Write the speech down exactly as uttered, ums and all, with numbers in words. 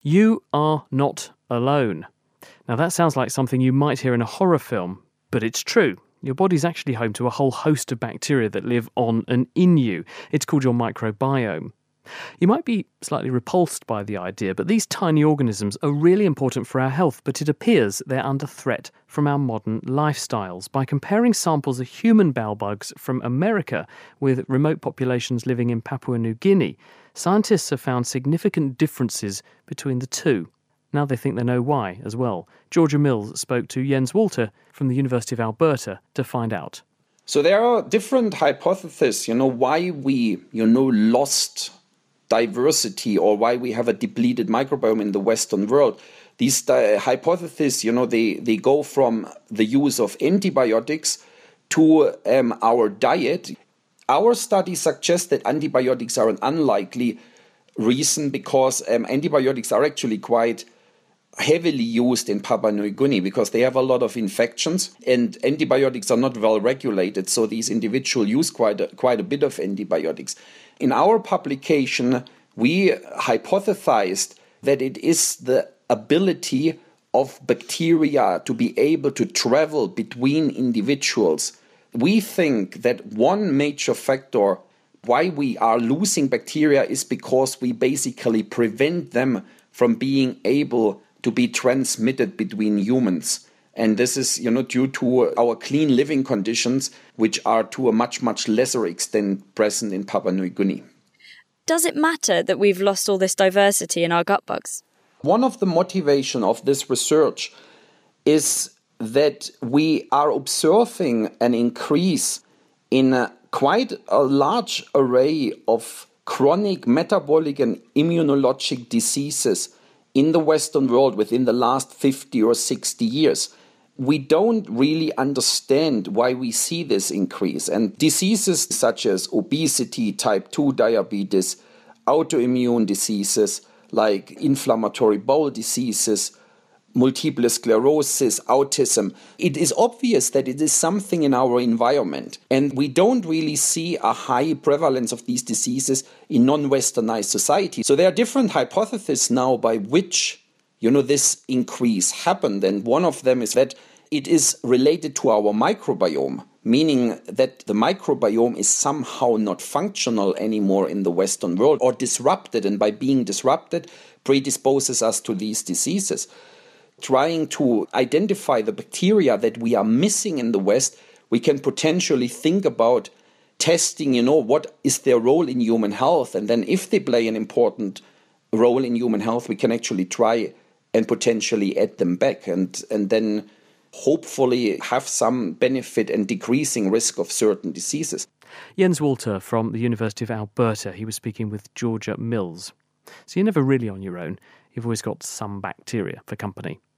You are not alone. Now that sounds like something you might hear in a horror film, but it's true. Your body's actually home to a whole host of bacteria that live on and in you. It's called your microbiome. You might be slightly repulsed by the idea, but these tiny organisms are really important for our health, but it appears they're under threat from our modern lifestyles. By comparing samples of human bowel bugs from America with remote populations living in Papua New Guinea, scientists have found significant differences between the two. Now they think they know why as well. Georgia Mills spoke to Jens Walter from the University of Alberta to find out. So there are different hypotheses, you know, why we, you know, lost diversity or why we have a depleted microbiome in the Western world. These uh, hypotheses, you know, they, they go from the use of antibiotics to um, our diet. Our studies suggest that antibiotics are an unlikely reason because um, antibiotics are actually quite heavily used in Papua New Guinea because they have a lot of infections and antibiotics are not well regulated. So these individuals use quite a, quite a bit of antibiotics. In our publication, we hypothesized that it is the ability of bacteria to be able to travel between individuals. We think that one major factor why we are losing bacteria is because we basically prevent them from being able to be transmitted between humans. And this is, you know, due to our clean living conditions, which are to a much, much lesser extent present in Papua New Guinea. Does it matter that we've lost all this diversity in our gut bugs? One of the motivation of this research is that we are observing an increase in a, quite a large array of chronic metabolic and immunologic diseases in the Western world within the last fifty or sixty years. We don't really understand why we see this increase. And diseases such as obesity, type two diabetes, autoimmune diseases like inflammatory bowel diseases, multiple sclerosis, autism. It is obvious that it is something in our environment. And we don't really see a high prevalence of these diseases in non-Westernized society. So there are different hypotheses now by which, you know, this increase happened. And one of them is that it is related to our microbiome, meaning that the microbiome is somehow not functional anymore in the Western world or disrupted. And by being disrupted, predisposes us to these diseases. Trying to identify the bacteria that we are missing in the West, we can potentially think about testing, you know, what is their role in human health. And then if they play an important role in human health, we can actually try and potentially add them back and, and then hopefully have some benefit and decreasing risk of certain diseases. Jens Walter from the University of Alberta. He was speaking with Georgia Mills. So you're never really on your own. You've always got some bacteria for company.